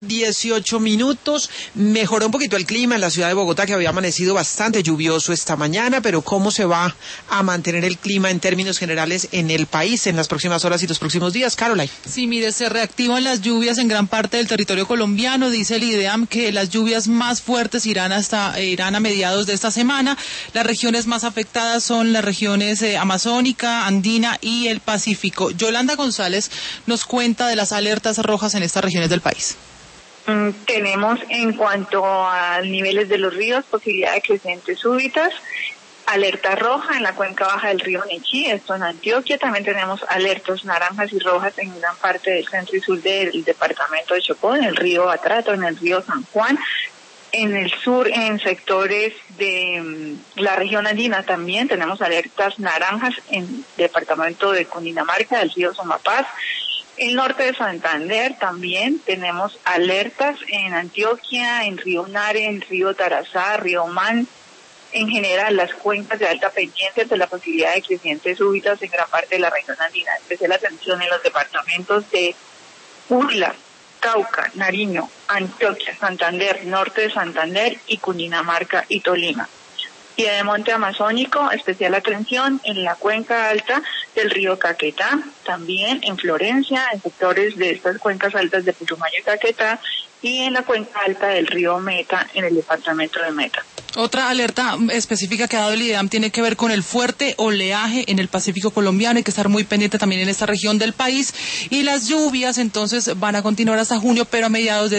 18 minutos, mejoró un poquito el clima en la ciudad de Bogotá, que había amanecido bastante lluvioso esta mañana, pero ¿cómo se va a mantener el clima en términos generales en el país en las próximas horas y los próximos días, Caroline? Sí, mire, se reactivan las lluvias en gran parte del territorio colombiano. Dice el IDEAM que las lluvias más fuertes irán a mediados de esta semana. Las regiones más afectadas son las regiones amazónica, andina y el Pacífico. Yolanda González nos cuenta de las alertas rojas en estas regiones del país. Tenemos, en cuanto a niveles de los ríos, posibilidad de crecientes súbitas, alerta roja en la cuenca baja del río Nechí, esto en Antioquia. También tenemos alertas naranjas y rojas en gran parte del centro y sur del departamento de Chocó, en el río Atrato, en el río San Juan. En el sur, en sectores de la región andina también tenemos alertas naranjas en el departamento de Cundinamarca, del río Somapaz. El norte de Santander también tenemos alertas en Antioquia, en Río Nare, en Río Tarazá, Río Man. En general, las cuencas de alta pendiente de la posibilidad de crecientes súbitas en gran parte de la región andina. Especial atención en los departamentos de Huila, Cauca, Nariño, Antioquia, Santander, norte de Santander y Cundinamarca y Tolima. Piedemonte amazónico, especial atención en la cuenca alta del río Caquetá, también en Florencia, en sectores de estas cuencas altas de Putumayo y Caquetá, y en la cuenca alta del río Meta, en el departamento de Meta. Otra alerta específica que ha dado el IDEAM tiene que ver con el fuerte oleaje en el Pacífico colombiano. Hay que estar muy pendiente también en esta región del país. Y las lluvias entonces van a continuar hasta junio, pero a mediados de